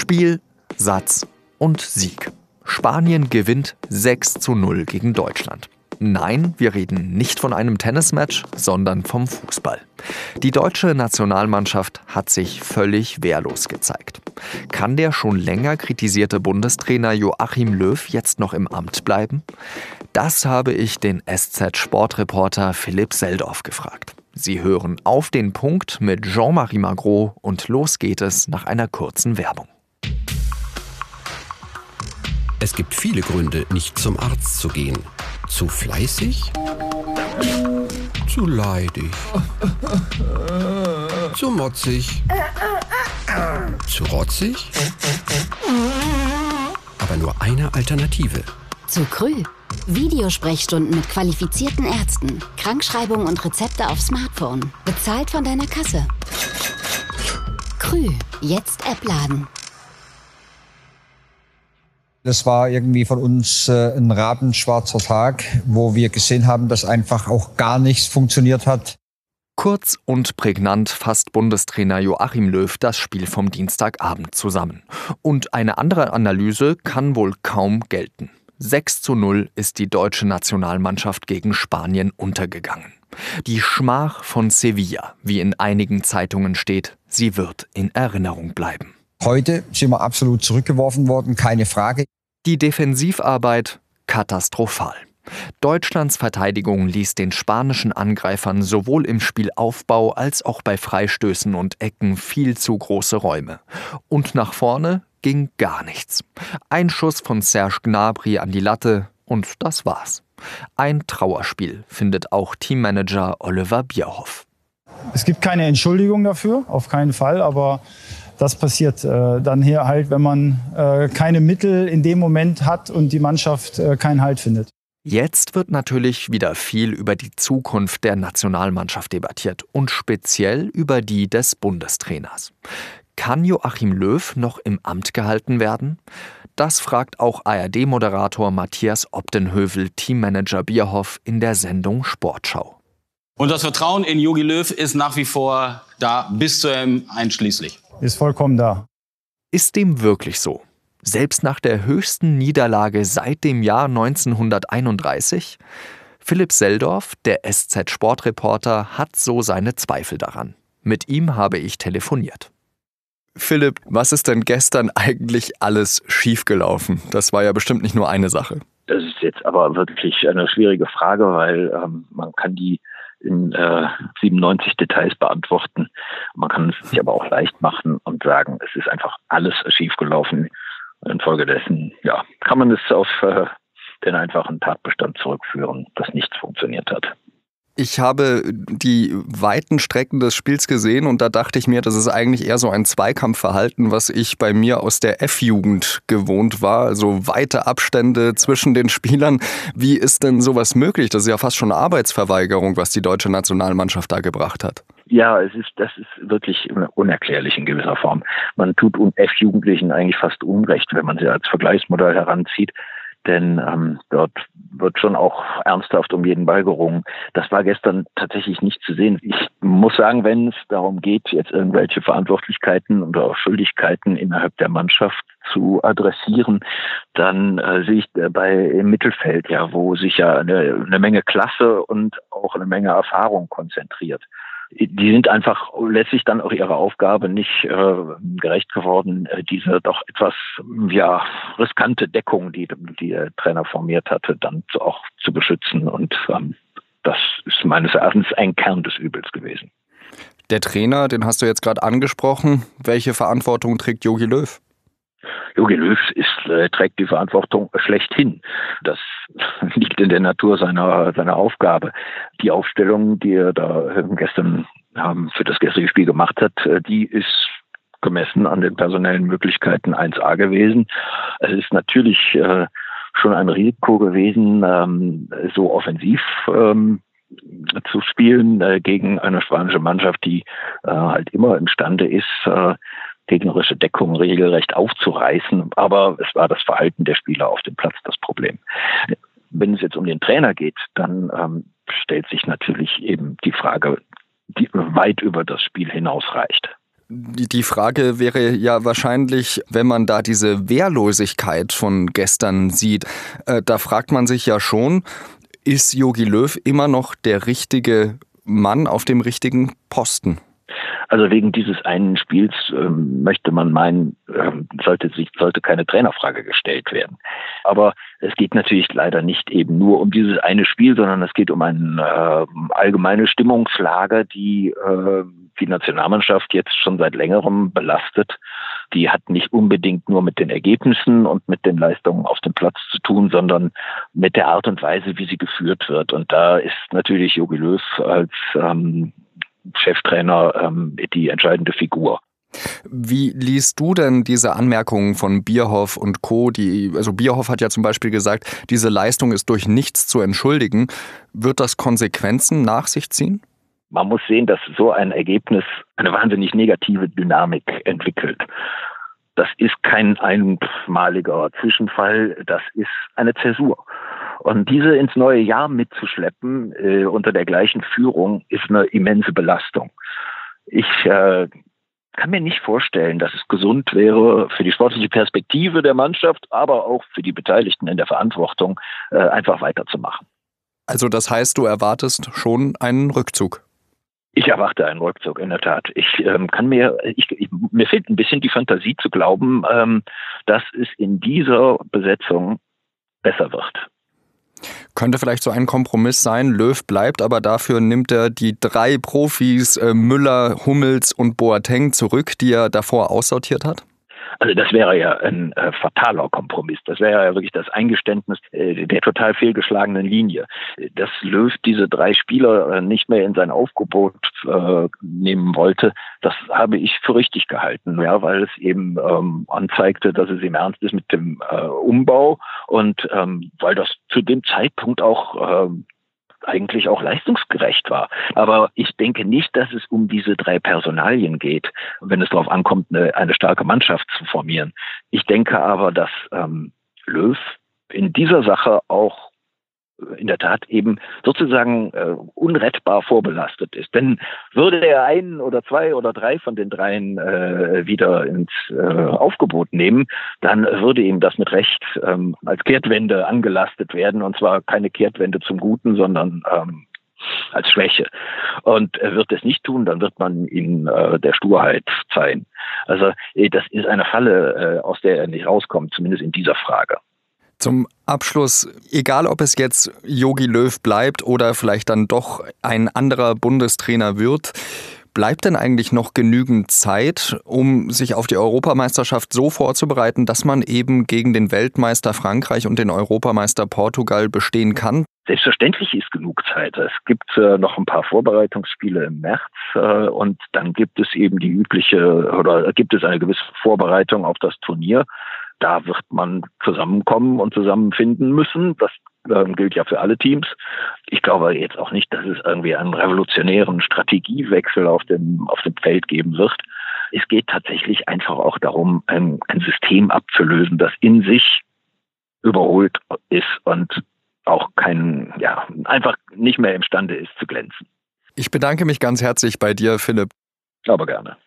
Spiel, Satz und Sieg. Spanien gewinnt 6:0 gegen Deutschland. Nein, wir reden nicht von einem Tennismatch, sondern vom Fußball. Die deutsche Nationalmannschaft hat sich völlig wehrlos gezeigt. Kann der schon länger kritisierte Bundestrainer Joachim Löw jetzt noch im Amt bleiben? Das habe ich den SZ-Sportreporter Philipp Seldorf gefragt. Sie hören Auf den Punkt mit Jean-Marie Magro und los geht es nach einer kurzen Werbung. Es gibt viele Gründe, nicht zum Arzt zu gehen. Zu fleißig? Zu leidig? Zu motzig? Zu rotzig? Aber nur eine Alternative. Zu Krü. Videosprechstunden mit qualifizierten Ärzten. Krankschreibung und Rezepte auf Smartphone. Bezahlt von deiner Kasse. Krü. Jetzt App laden. Das war irgendwie von uns ein rabenschwarzer Tag, wo wir gesehen haben, dass einfach auch gar nichts funktioniert hat. Kurz und prägnant fasst Bundestrainer Joachim Löw das Spiel vom Dienstagabend zusammen. Und eine andere Analyse kann wohl kaum gelten. 6:0 ist die deutsche Nationalmannschaft gegen Spanien untergegangen. Die Schmach von Sevilla, wie in einigen Zeitungen steht, sie wird in Erinnerung bleiben. Heute sind wir absolut zurückgeworfen worden, keine Frage. Die Defensivarbeit katastrophal. Deutschlands Verteidigung ließ den spanischen Angreifern sowohl im Spielaufbau als auch bei Freistößen und Ecken viel zu große Räume. Und nach vorne ging gar nichts. Ein Schuss von Serge Gnabry an die Latte und das war's. Ein Trauerspiel, findet auch Teammanager Oliver Bierhoff. Es gibt keine Entschuldigung dafür, auf keinen Fall, aber das passiert dann hier halt, wenn man keine Mittel in dem Moment hat und die Mannschaft keinen Halt findet. Jetzt wird natürlich wieder viel über die Zukunft der Nationalmannschaft debattiert und speziell über die des Bundestrainers. Kann Joachim Löw noch im Amt gehalten werden? Das fragt auch ARD-Moderator Matthias Opdenhövel Teammanager Bierhoff in der Sendung Sportschau. Und das Vertrauen in Jogi Löw ist nach wie vor da, bis zu ihm einschließlich. Ist vollkommen da. Ist dem wirklich so? Selbst nach der höchsten Niederlage seit dem Jahr 1931? Philipp Seldorf, der SZ-Sportreporter, hat so seine Zweifel daran. Mit ihm habe ich telefoniert. Philipp, was ist denn gestern eigentlich alles schiefgelaufen? Das war ja bestimmt nicht nur eine Sache. Das ist jetzt aber wirklich eine schwierige Frage, weil man kann die in 97 Details beantworten. Man kann es sich aber auch leicht machen und sagen, es ist einfach alles schiefgelaufen. Infolgedessen kann man es auf den einfachen Tatbestand zurückführen, dass nichts funktioniert hat. Ich habe die weiten Strecken des Spiels gesehen und da dachte ich mir, das ist eigentlich eher so ein Zweikampfverhalten, was ich bei mir aus der F-Jugend gewohnt war. Also weite Abstände zwischen den Spielern. Wie ist denn sowas möglich? Das ist ja fast schon eine Arbeitsverweigerung, was die deutsche Nationalmannschaft da gebracht hat. Ja, das ist wirklich unerklärlich in gewisser Form. Man tut F-Jugendlichen eigentlich fast Unrecht, wenn man sie als Vergleichsmodell heranzieht. Denn dort wird schon auch ernsthaft um jeden Ball gerungen. Das war gestern tatsächlich nicht zu sehen. Ich muss sagen, wenn es darum geht, jetzt irgendwelche Verantwortlichkeiten oder auch Schuldigkeiten innerhalb der Mannschaft zu adressieren, dann sehe ich im Mittelfeld, wo sich ja eine Menge Klasse und auch eine Menge Erfahrung konzentriert. Die sind einfach letztlich dann auch ihrer Aufgabe nicht gerecht geworden, diese doch etwas riskante Deckung, die der Trainer formiert hatte, dann auch zu beschützen. Und das ist meines Erachtens ein Kern des Übels gewesen. Der Trainer, den hast du jetzt gerade angesprochen. Welche Verantwortung trägt Jogi Löw? Jogi Löw trägt die Verantwortung schlechthin. Das liegt in der Natur seiner Aufgabe. Die Aufstellung, die er da gestern für das gestrige Spiel gemacht hat, die ist gemessen an den personellen Möglichkeiten 1A gewesen. Es ist natürlich schon ein Risiko gewesen, so offensiv zu spielen gegen eine spanische Mannschaft, die halt immer imstande ist, gegnerische Deckung regelrecht aufzureißen. Aber es war das Verhalten der Spieler auf dem Platz das Problem. Wenn es jetzt um den Trainer geht, dann stellt sich natürlich eben die Frage, die weit über das Spiel hinausreicht. Die Frage wäre ja wahrscheinlich, wenn man da diese Wehrlosigkeit von gestern sieht, da fragt man sich ja schon, ist Jogi Löw immer noch der richtige Mann auf dem richtigen Posten? Also wegen dieses einen Spiels möchte man meinen, sollte keine Trainerfrage gestellt werden. Aber es geht natürlich leider nicht eben nur um dieses eine Spiel, sondern es geht um eine allgemeine Stimmungslage, die die Nationalmannschaft jetzt schon seit längerem belastet. Die hat nicht unbedingt nur mit den Ergebnissen und mit den Leistungen auf dem Platz zu tun, sondern mit der Art und Weise, wie sie geführt wird. Und da ist natürlich Jogi Löw als Cheftrainer die entscheidende Figur. Wie liest du denn diese Anmerkungen von Bierhoff und Co.? Also Bierhoff hat ja zum Beispiel gesagt, diese Leistung ist durch nichts zu entschuldigen. Wird das Konsequenzen nach sich ziehen? Man muss sehen, dass so ein Ergebnis eine wahnsinnig negative Dynamik entwickelt. Das ist kein einmaliger Zwischenfall, das ist eine Zäsur. Und diese ins neue Jahr mitzuschleppen unter der gleichen Führung ist eine immense Belastung. Ich kann mir nicht vorstellen, dass es gesund wäre für die sportliche Perspektive der Mannschaft, aber auch für die Beteiligten in der Verantwortung, einfach weiterzumachen. Also das heißt, du erwartest schon einen Rückzug? Ich erwarte einen Rückzug, in der Tat. Mir fehlt ein bisschen die Fantasie zu glauben, dass es in dieser Besetzung besser wird. Könnte vielleicht so ein Kompromiss sein, Löw bleibt, aber dafür nimmt er die 3 Profis, Müller, Hummels und Boateng zurück, die er davor aussortiert hat? Also das wäre ja ein fataler Kompromiss. Das wäre ja wirklich das Eingeständnis der total fehlgeschlagenen Linie. Dass Löw diese 3 Spieler nicht mehr in sein Aufgebot nehmen wollte, das habe ich für richtig gehalten, ja, weil es eben anzeigte, dass es ihm ernst ist mit dem Umbau und weil das zu dem Zeitpunkt auch eigentlich auch leistungsgerecht war. Aber ich denke nicht, dass es um diese 3 Personalien geht, wenn es darauf ankommt, eine starke Mannschaft zu formieren. Ich denke aber, dass Löw in dieser Sache auch in der Tat eben sozusagen unrettbar vorbelastet ist. Denn würde er 1 oder 2 oder 3 von den 3 wieder ins Aufgebot nehmen, dann würde ihm das mit Recht als Kehrtwende angelastet werden. Und zwar keine Kehrtwende zum Guten, sondern als Schwäche. Und er wird es nicht tun, dann wird man ihn der Sturheit zeigen. Also das ist eine Falle, aus der er nicht rauskommt, zumindest in dieser Frage. Zum Abschluss, egal ob es jetzt Jogi Löw bleibt oder vielleicht dann doch ein anderer Bundestrainer wird, bleibt denn eigentlich noch genügend Zeit, um sich auf die Europameisterschaft so vorzubereiten, dass man eben gegen den Weltmeister Frankreich und den Europameister Portugal bestehen kann? Selbstverständlich ist genug Zeit. Es gibt noch ein paar Vorbereitungsspiele im März und dann gibt es eben gibt es eine gewisse Vorbereitung auf das Turnier. Da wird man zusammenkommen und zusammenfinden müssen. Das gilt ja für alle Teams. Ich glaube jetzt auch nicht, dass es irgendwie einen revolutionären Strategiewechsel auf dem Feld geben wird. Es geht tatsächlich einfach auch darum, ein System abzulösen, das in sich überholt ist und auch einfach nicht mehr imstande ist zu glänzen. Ich bedanke mich ganz herzlich bei dir, Philipp. Aber gerne.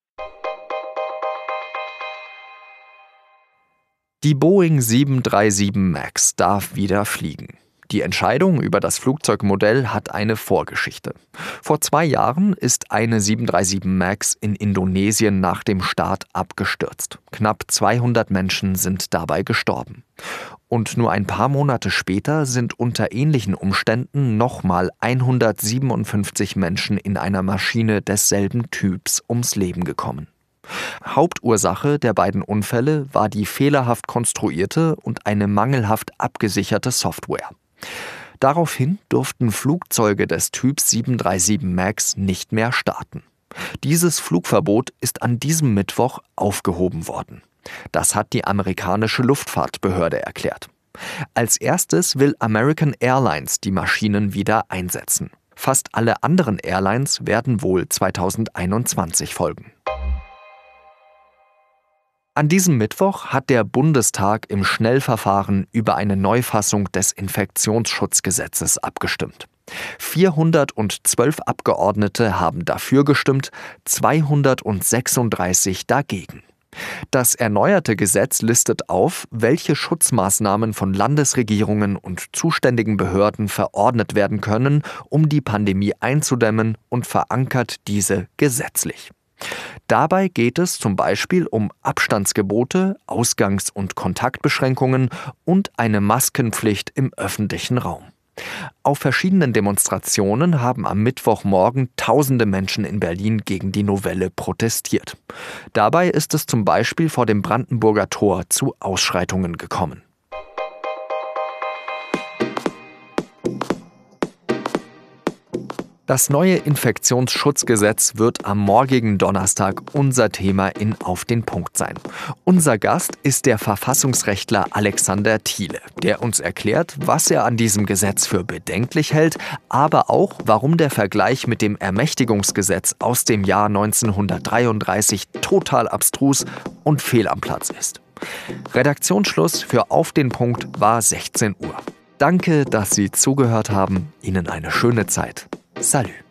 Die Boeing 737 MAX darf wieder fliegen. Die Entscheidung über das Flugzeugmodell hat eine Vorgeschichte. Vor 2 Jahren ist eine 737 MAX in Indonesien nach dem Start abgestürzt. Knapp 200 Menschen sind dabei gestorben. Und nur ein paar Monate später sind unter ähnlichen Umständen nochmal 157 Menschen in einer Maschine desselben Typs ums Leben gekommen. Hauptursache der beiden Unfälle war die fehlerhaft konstruierte und eine mangelhaft abgesicherte Software. Daraufhin durften Flugzeuge des Typs 737 MAX nicht mehr starten. Dieses Flugverbot ist an diesem Mittwoch aufgehoben worden. Das hat die amerikanische Luftfahrtbehörde erklärt. Als erstes will American Airlines die Maschinen wieder einsetzen. Fast alle anderen Airlines werden wohl 2021 folgen. An diesem Mittwoch hat der Bundestag im Schnellverfahren über eine Neufassung des Infektionsschutzgesetzes abgestimmt. 412 Abgeordnete haben dafür gestimmt, 236 dagegen. Das erneuerte Gesetz listet auf, welche Schutzmaßnahmen von Landesregierungen und zuständigen Behörden verordnet werden können, um die Pandemie einzudämmen, und verankert diese gesetzlich. Dabei geht es zum Beispiel um Abstandsgebote, Ausgangs- und Kontaktbeschränkungen und eine Maskenpflicht im öffentlichen Raum. Auf verschiedenen Demonstrationen haben am Mittwochmorgen tausende Menschen in Berlin gegen die Novelle protestiert. Dabei ist es zum Beispiel vor dem Brandenburger Tor zu Ausschreitungen gekommen. Das neue Infektionsschutzgesetz wird am morgigen Donnerstag unser Thema in Auf den Punkt sein. Unser Gast ist der Verfassungsrechtler Alexander Thiele, der uns erklärt, was er an diesem Gesetz für bedenklich hält, aber auch, warum der Vergleich mit dem Ermächtigungsgesetz aus dem Jahr 1933 total abstrus und fehl am Platz ist. Redaktionsschluss für Auf den Punkt war 16 Uhr. Danke, dass Sie zugehört haben. Ihnen eine schöne Zeit. Salut!